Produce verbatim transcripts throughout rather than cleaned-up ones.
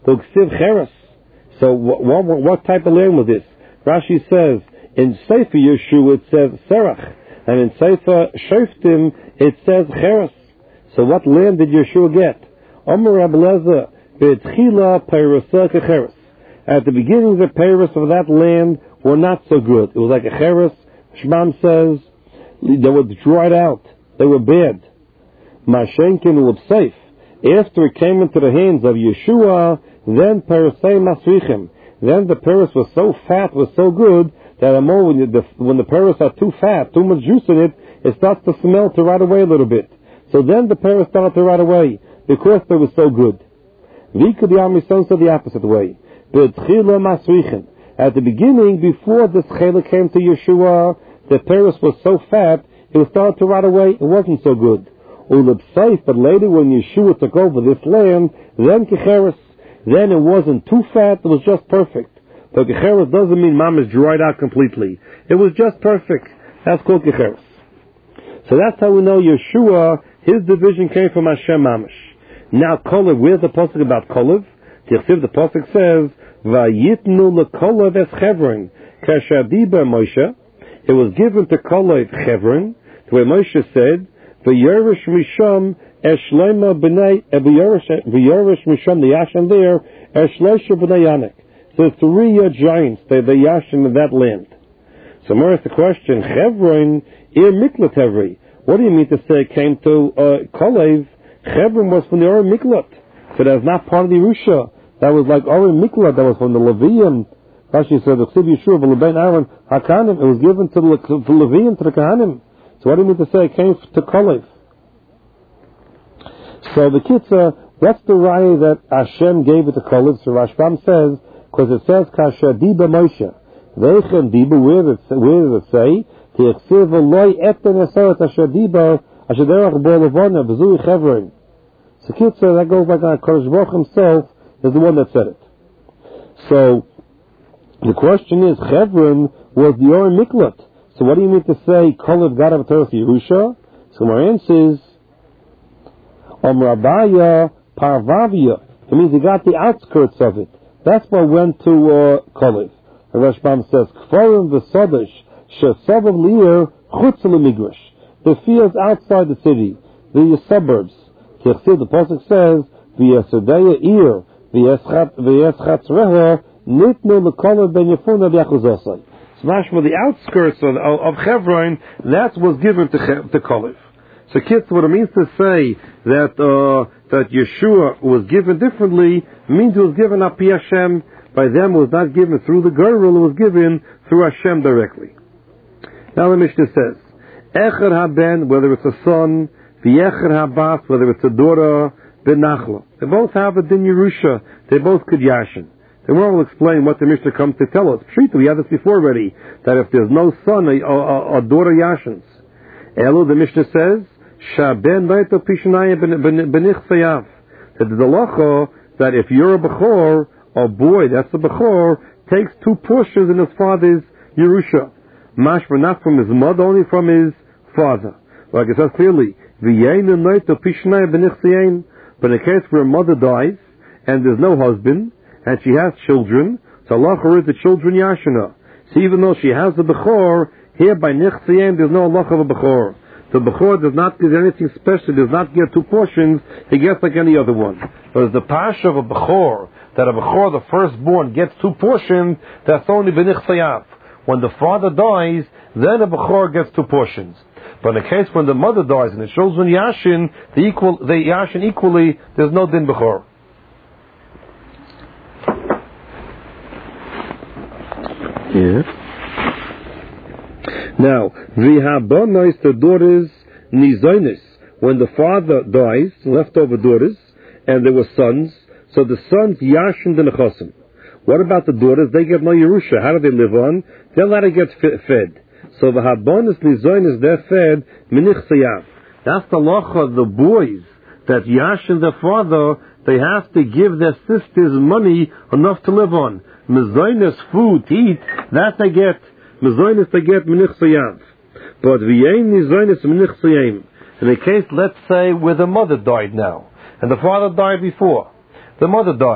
So ksiv cheres. So what, what, what type of land was this? Rashi says, in Sefer Yeshua it says Serach, and in Sefer Shoftim it says Cheres. So what land did Yeshua get? Omer Rabbi Lezer, B'tchila Peirasa Kecheres. At the beginning, the peiros of that land were not so good. It was like a cheres. Shmam says they were dried out. They were bad. Mashenkin L'Bseif. After it came into the hands of Yeshua, then Perasei Masrichim. Then the peiros was so fat, was so good, that when, you, the, when the peiros are too fat, too much juice in it, it starts to smell to rot away a little bit. So then the peiros started to rot away, because they were so good. V'ikudiyam Yisrael said the opposite way. At the beginning, before this chela came to Yeshua, the peiros was so fat, it was started to rot away, it wasn't so good. But later when Yeshua took over this land, then kecheres, then it wasn't too fat, it was just perfect. But kecheres doesn't mean mamash dried out completely. It was just perfect. That's called kecheres. So that's how we know Yeshua, his division came from Hashem mamash. Now Kolev, where's the pasuk about Kolev? The pasuk says, "Vayitnu leKolev es Chevron, kashadiba Moshe." It was given to Kolev Chevron, the way Moshe said, "V'yorish misham eshlema b'nei v'yorish misham the yashin there eshlesha b'nei Yanek." So three uh, giants, they the yashin of that land. So more is the question: Chevron ir miklat Hevri. What do you mean to say it came to uh, Kolev? Chevron was from the Or Miklat, so that's not part of the Yerusha. That was like Or Miklat, that was from the Levium. Rashi said the Ksiv Yeshua v'Lebein Aaron Hakanim. It was given to the, to the Levium, to the Kahanim. So what do you mean to say it came to Kolev? So the Kitzah, what's the raya that Hashem gave it to Kolev? So Rashbam says, because it says Kasher Diba Moshe. Veichem Diba, where does it, where does it say? Ti'echsiv Eloi Eten Eseret Asher Diba Asher Derech Bo Levona B'Zui Chevron. So Kitzah, that goes like on Kodesh Baruch himself is the one that said it. So the question is, Chevron was the Or Miklat. So what do you mean to say Kolev got out of Torah Yerusha? So my answer is Om Rabaya Parvavia. It means he got the outskirts of it. That's what went to uh, Kolev. The Rashbam says Kforim v'Sodesh sheSabav Lier Chutz L'Migrash. The fields outside the city, the suburbs. The pasuk says v'Yesedeya Ir v'Yeschatz Reha Nitnu l'Kolev ben Yefuna b'Yachuzosai. Smash for the outskirts of, of, of Chevron, that was given to, to Kolev. So kids, what it means to say that uh, that Yeshua was given differently means it was given up Hashem. By them it was not given through the Gerul, it was given through Hashem directly. Now the Mishnah says, Echer haben, whether it's a son, v'echer habas, whether it's a daughter, benachla. They both have a din Yerusha. They both could yashin. The Gemara will explain what the Mishnah comes to tell us. Pshita, we had this before already, that if there's no son, a, a, a daughter yashins. Elu, the Mishnah says, Shaben Baito Pishanaya Benich Sayav. That the halacha that if you're a Bechor, a boy, that's a Bechor, takes two portions in his father's Yerusha. Mashma, not from his mother, only from his father. Like it says clearly, V'yein Naito Pishanaya Benich Sayain. But in a case where a mother dies, and there's no husband, and she has children, so Allah is the children Yashina. So even though she has a Bechor, here by Nich Sayain, there's no Allah of a Bechor. The Bechor does not get anything special, does not get two portions, he gets like any other one. But as the Pasha of a Bechor, that a Bechor, the firstborn, gets two portions, that's only Benich Sayav. When the father dies, then a Bechor gets two portions. But in the case when the mother dies and the children Yashin, the equal, the Yashin equally, there's no Din Bechor. Yeah. Now, v'habonos, the daughters, nizonis, when the father dies, leftover daughters, and there were sons, so the sons yashin the nechosim. What about the daughters? They get no Yerusha. How do they live on? They're allowed to get fed. So the habonos nizonis, they're fed minich sayav. That's the lacha of the boys that yashin their father. They have to give their sisters money enough to live on. Mizonis, food to eat, that they get. Mizonis they get minich sayav. But v'yein mizonis minich sayim. In the case, let's say, where the mother died now, and the father died before. The mother died,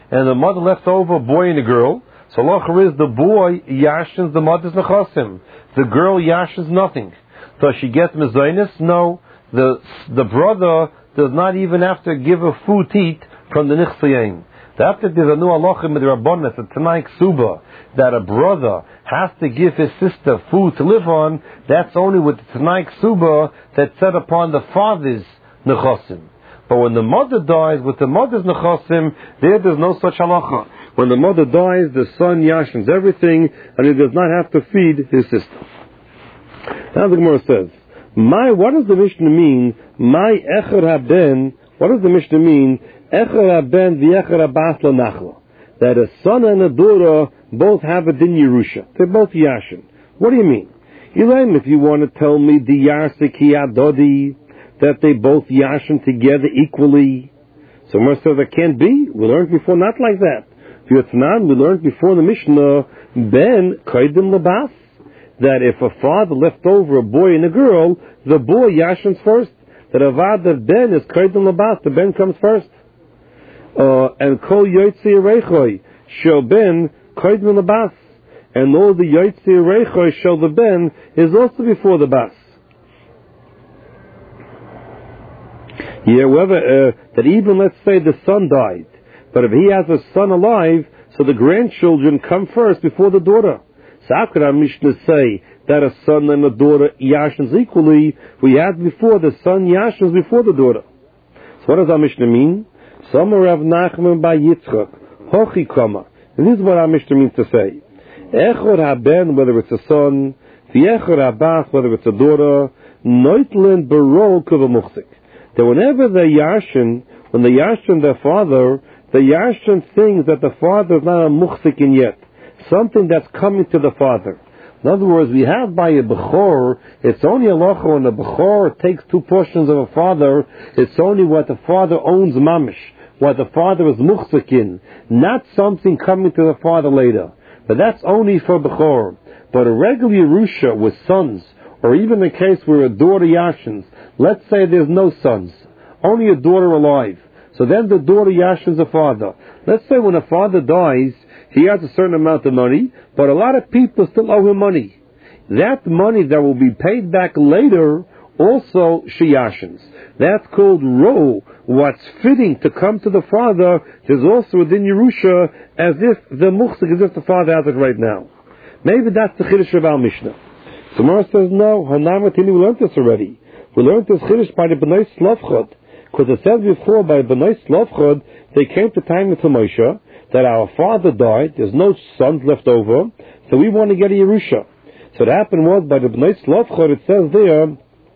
and the mother left over a boy and a girl. So halacha is the boy yashins the mother's nechasim. The girl yashins nothing. Does she get mezainis? No. The the brother does not even have to give her food to eat from the nichsayin. After there's a new halacha in the Rabbanan, a Tanai Ksuba, that a brother has to give his sister food to live on, that's only with the Tanai Ksuba that's set upon the father's nechasim. But when the mother dies with the mother's nechasim, there there's no such halacha. When the mother dies, the son yashins everything, and he does not have to feed his sister. Now the Gemara says, "My, what does the Mishnah mean? My echad haben." What does the Mishnah mean? Echad haben v'echad habas lanachla. That a son and a daughter both have a din Yerusha. They're both yashin. What do you mean? Elaim, if you want to tell me the yarsiki adodi, that they both yashin together equally. So Gemara says that can't be. We learned before not like that. We learned before in the Mishnah, ben kaidim labas, that if a father left over a boy and a girl, the boy yashins first. That avad of ben is kaidim labas, the ben comes first. Uh, and kol yotzi reichoi shel ben kaidim labas, and all the yotzi reichoi shel the ben is also before the bas. Yeah, whether uh, that even let's say the son died, but if he has a son alive, so the grandchildren come first before the daughter. So how could our Mishnah say that a son and a daughter yashins equally? We had before the son yashins before the daughter. So what does our Mishnah mean? Somer Rav Nachman by Yitzchak hochi kama. And this is what our Mishnah means to say. Echor haben, whether it's a son, v'echor habas, whether it's a daughter, noitlen baro kuvamuchzik. That whenever they yashin, when they yashin their father, the yashin things that the father is not a muchzikin yet, something that's coming to the father. In other words, we have by a bechor, it's only a locha when a bechor takes two portions of a father, it's only what the father owns mamish, what the father is muchzikin, not something coming to the father later. But that's only for bechor. But a regular Yerusha with sons, or even the case where a daughter yashins, let's say there's no sons, only a daughter alive. So then the daughter yashins the father. Let's say when a father dies, he has a certain amount of money, but a lot of people still owe him money. That money that will be paid back later, also she yashins. That's called ro. What's fitting to come to the father is also within Yerusha, as if the muchzik, as if the father has it right now. Maybe that's the Chiddush of our Mishnah. So Mara says, no, Hanamatini, we learned this already. We learned this Chiddush by the B'nai Slavchot. Because it says before by B'nai Slavchot, they came to time with Moshe, that our father died, there's no sons left over, so we want to get a Yerusha. So what happened was, by the B'nai Slavchot, it says there,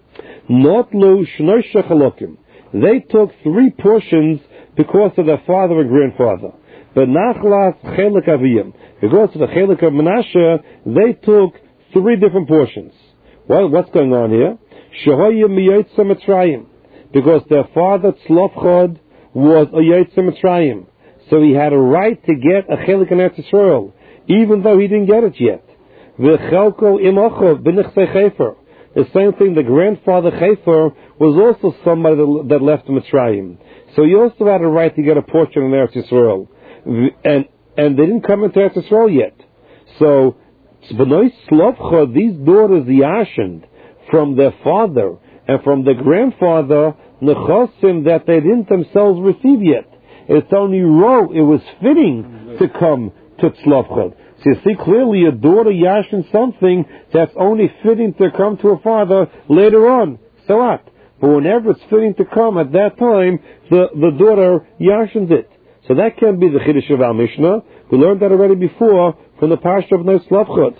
Not lo shnoi shechalokim. They took three portions because of their father and grandfather. But nachlas chelik aviyim. Because of the chelik of Menashe, they took three different portions. Well, what's going on here? Shehoyim miyotza Mitzrayim. Because their father Tzlofchad was a Yotza Mitzrayim, so he had a right to get a chelik in Eretz Yisrael, even though he didn't get it yet. V'chelko imachov b'nichsei Chefer. The same thing, the grandfather Chefer was also somebody that left Mitzrayim, so he also had a right to get a portion in Eretz Yisrael, and and they didn't come into Eretz Yisrael yet. So B'nai Slavchad, these daughters yashined from their father and from the grandfather, nechasim that they didn't themselves receive yet. It's only ro, it was fitting to come to Tzlofchad. So you see clearly a daughter yashin something that's only fitting to come to a father later on. So what? But whenever it's fitting to come at that time, the, the daughter yashins it. So that can be the Chiddush of our Mishnah. We learned that already before from the Parsha of B'nai Slavchot.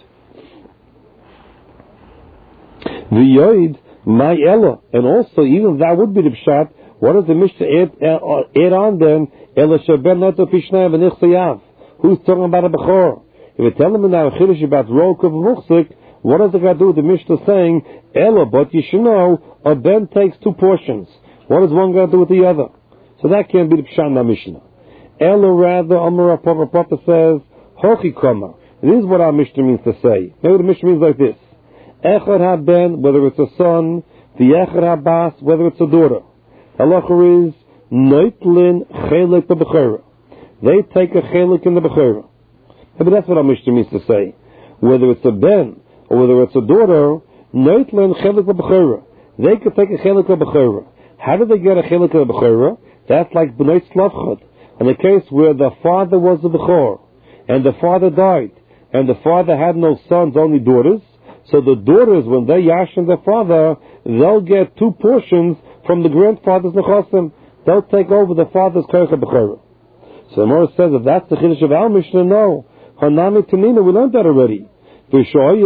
V'yoid my Ella, and also even that would be the pshat. What does the Mishnah add, uh, add on then? Ella sheben neto pishnei v'nichsayav. Who's talking about a bechor? If you tell them now a chiddush about rok of muchzik, what does it got to do with the Mishnah saying Ella? But you should know a ben takes two portions. What does one got to do with the other? So that can't be the pshat in the Mishnah. Ella rather, Amar Papa Papa says hochi kama. This is what our Mishnah means to say. Maybe the Mishnah means like this. Echad haben, whether it's a son, the echad habas, whether it's a daughter. Halacha is noitlin chelik b'bechora. they take a chelik in the Bechorah. But that's what our Mishnah means to say. Whether it's a ben or whether it's a daughter, Neutlen chelik Bechorah. They could take a chelik of Bechorah. How do they get a chelik of Bechorah? That's like B'nai Tzlavchad. In the case where the father was the Bechor, and the father died, and the father had no sons, only daughters, so the daughters, when they yashin their father, they'll get two portions from the grandfather's nechasim. They'll take over the father's Kerech Bechorah. So the Gemara says, if that's the Chiddush of our Mishnah, no. Hanami Tanina, we learned that already. Then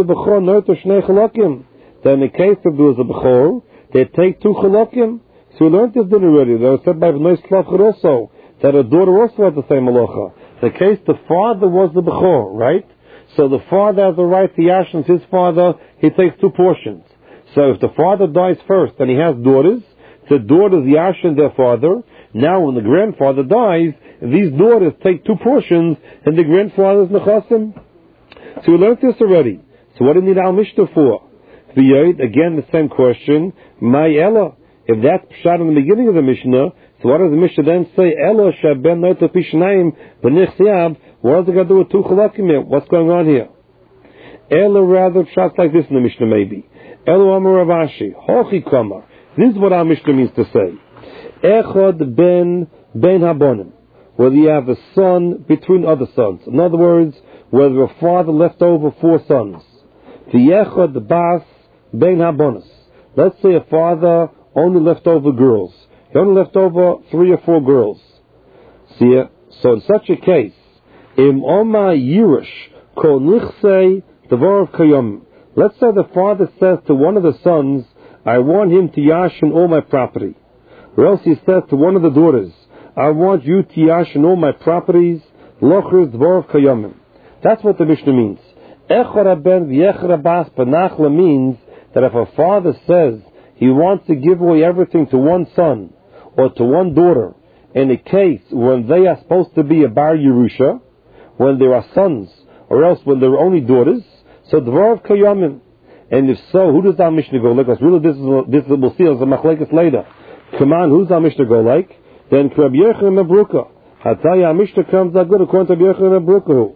in the case if there was a Bechor, they take two Chalakim. So we learned this din already. That was said by B'nai Tzlavchad also, that a daughter also had the same halacha. The case the father was the Bechor, right? So the father has the right to yashin his father, he takes two portions. So if the father dies first and he has daughters, the daughters yashin their father. Now when the grandfather dies, these daughters take two portions and the grandfather's nechasim. So we learned this already. So what do you need Al Mishnah for? Again the same question. My Ella. If that's pshat in the beginning of the Mishnah, so what does the Mishnah then say? Ella shaben noto pishnaim b'nich siab. What does it got to do with two chalakim here? What's going on here? Ella rather pshat like this in the Mishnah maybe. Ella amar Rav Ashi hochi kamar. This is what our Mishnah means to say. Echad ben ben habonim. Whether you have a son between other sons. In other words, whether a father left over four sons. The echad bas ben habonis. Let's say a father only left over girls. He only left over three or four girls. See, so in such a case, im oma yirish kol nichsei devar kayom. Let's say the father says to one of the sons, I want him to yashin all my property. Or else he says to one of the daughters, I want you to yashin all my properties. Lochris devar kayomim. That's what the Mishnah means. Echad ben v'echad bas benachla means that if a father says he wants to give away everything to one son or to one daughter, in a case when they are supposed to be a bar Yerusha, when there are sons, or else when there are only daughters, so dvar of kayamim. And if so, who does our Mishnah go like? Because really this is, this is, we'll see as a machlekes later. Come on, who's our Mishnah go like? Then Rabbi Yochanan ben Bruka. I'll tell you, our Mishnah comes out good according to Rabbi Yochanan ben Bruka.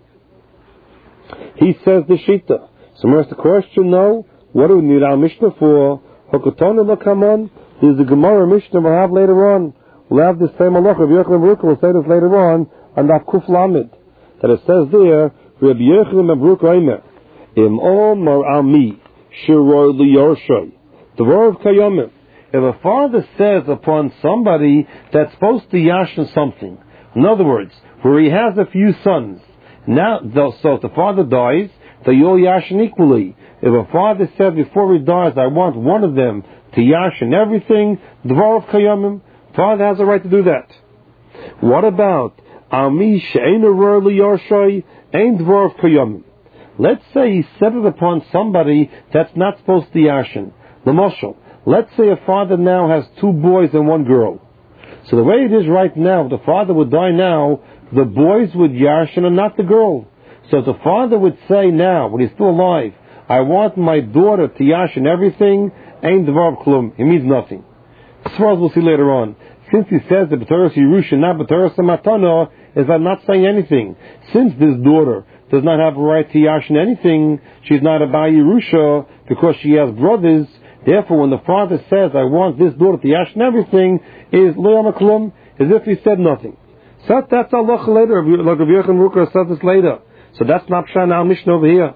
He says the Shita. So where's the question? No. What do we need our Mishnah for? Hokotona Lakamon. There's the Gemara Mishnah we'll have later on. We'll have this same halacha. Rabbi Yochanan ben Bruka will say this later on, and that Kuf Lamed. That it says there, Rabbi Yochanan ben Bruka Eimer, Im Omar Ami, Shiroi Liyorshay, Dvar of Kayomim. If a father says upon somebody that's supposed to yashin something, in other words, where he has a few sons, now, so if the father dies, they all yashin equally. If a father said before he dies, I want one of them to yashin everything, Dvar of Kayomim, father has a right to do that. What about Ami she'einu ror liyorshay, ein Dvar of Kayomim? Let's say he said it upon somebody that's not supposed to yashin. L'moshel, let's say a father now has two boys and one girl. So the way it is right now, if the father would die now, the boys would yashin and not the girl. So if the father would say now, when he's still alive, I want my daughter to yashin everything, ein Dvar klum, it means nothing. As far as we'll see later on. Since he says that B'toras Yerusha, not B'toras Matana, is I'm not saying anything. Since this daughter does not have a right to yashin anything, she's not a Bar Yerusha because she has brothers. Therefore, when the father says, I want this daughter to yashin everything, is Lo Klum, as if he said nothing. So that's Allah later, like Rabbi Yochanan Rukar says this later. So that's not Pshan al Mishnah over here.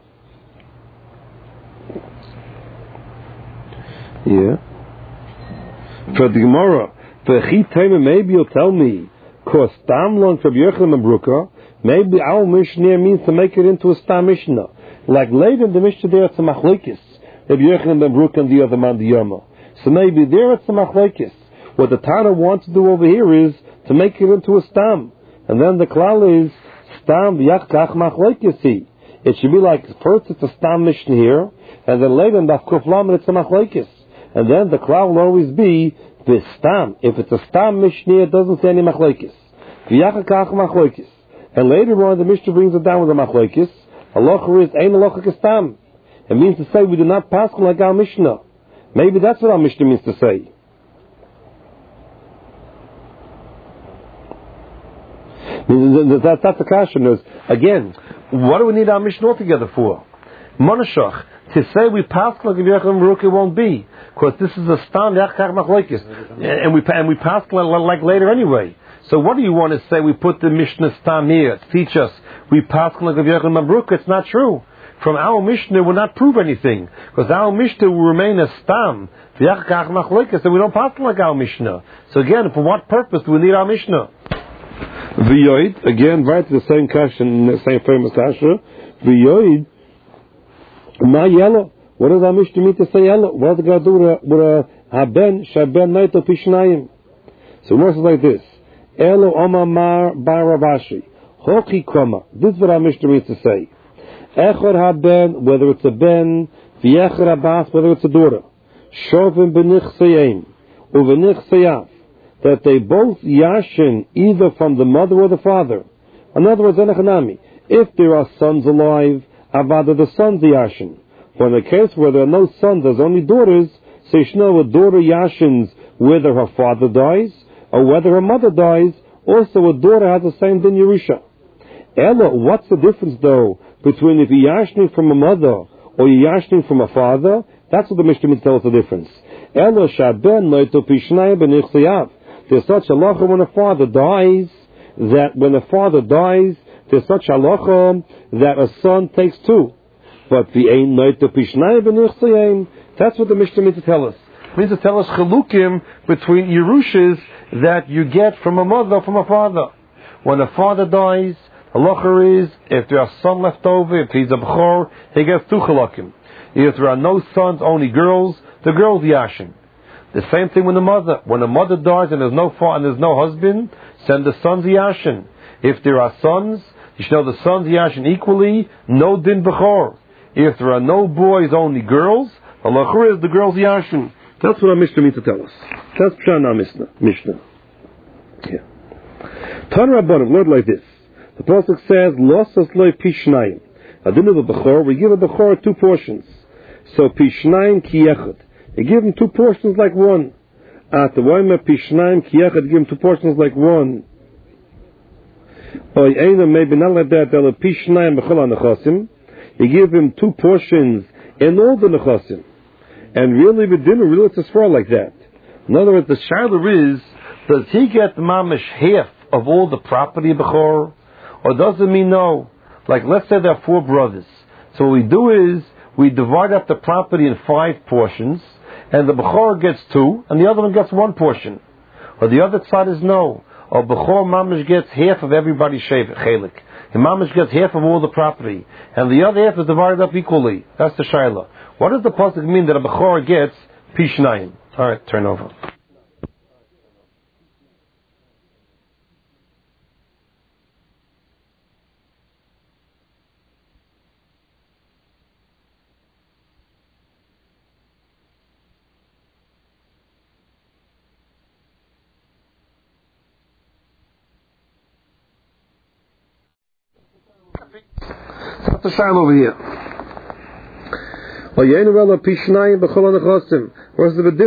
Yeah. For the Gemara, for Chitayim, maybe you'll tell me, because Stam long for Rabbi Yochanan ben Bruka, maybe our Mishnah means to make it into a Stam Mishnah. Like later in the Mishnah there it's a Machlekes. Rabbi Yochanan ben Bruka and the other man, the Yoma. So maybe there it's a Machlekes. What the Tana wants to do over here is to make it into a Stam. And then the Klal is Stam v'yachkach Machlekes. It should be like, first it's a Stam Mishnah here, and then later in the Kuf Lamed it's a Machlekes. And then the Klal will always be the Stam. If it's a Stam Mishnah, it doesn't say any Machlekes. V'yachkach Machlekes. And later on the Mishnah brings it down with the Machlekes. Halacha is ein halacha Stam. It means to say we do not pass like our Mishnah. Maybe that's what our Mishnah means to say. That, that's the question. Again, what do we need our Mishnah altogether for? Monashach. To say we pass like Yechon Baruch, it won't be, because this is a stand and we and we pass like later anyway. So what do you want to say? We put the Mishnah stam here to teach us we pass like Yechon Baruch. It's not true. From our Mishnah will not prove anything, because our Mishnah will remain a stam. So we don't pass like our Mishnah. So again, for what purpose do we need our Mishnah? V'yoid, again, right to the same question, the same famous kasha. V'yoid. My yellow. What does our Mishnah mean to say yellow? What does it got to do with a haben shaben naito pishnayim? So it works like this: Elo omamar bar Ravashi hoki koma. This is what our Mishnah means to say. Echor haben, whether it's a ben, v'echor abbas, whether it's a daughter. Shovim benich sayim uvenich sayav, that they both yashin either from the mother or the father. In other words, enechanami. If there are sons alive, avada the sons yashin. For in the case where there are no sons, there's only daughters, so you know a daughter yashins whether her father dies or whether her mother dies. Also, a daughter has the same din Yerusha. Ella, what's the difference though between if you're yashning from a mother or you're yashning from a father? That's what the Mishnah tells us the difference. Ella shaben noito pishnai benich sayav. There's such a halacha when a father dies, that when a father dies, there's such a halacha that a son takes two. But the ein noito pishnai benich sayim. That's what the Mishnah means to tell us. It means to tell us chalukim between Yerushas that you get from a mother or from a father. When a father dies, halacha is, if there are son left over, if he's a b'chor, he gets two chalukim. If there are no sons, only girls, the girls yashin. The same thing with the mother. When a mother dies and there's no father and there's no husband, send the sons yashin. If there are sons, you should know the sons yashin equally, no din b'chor. If there are no boys, only girls, halacha is the girls yashin. That's what our Mishnah means to tell us. That's Pshana Mishnah. Mishnah. Yeah. Tan Rabbanim, Lord, like this. The pasuk says, "Losas loy pishnayim." At the end of the bechor, we give a bechor two portions. So pishnayim kiyechad. You give him two portions like one. At the wayma pishnayim kiyechad, give him two portions like one. Or either maybe not like that. They'll pishnayim bechol nechasim. You give him two portions in all the nechasim. And really, the dinner really it's a svara like that. In other words, the shaila is, does he get the mamish half of all the property of Bechor? Or does it mean no? Like, let's say there are four brothers. So what we do is, we divide up the property in five portions, and the Bechor gets two, and the other one gets one portion. Or the other side is no. Or Bechor mamish gets half of everybody's chelik. The mamish gets half of all the property, and the other half is divided up equally. That's the shaila. What does the pasuk mean that a bechor gets pishnayim? All right, turn over. That's the shaila over here. What's the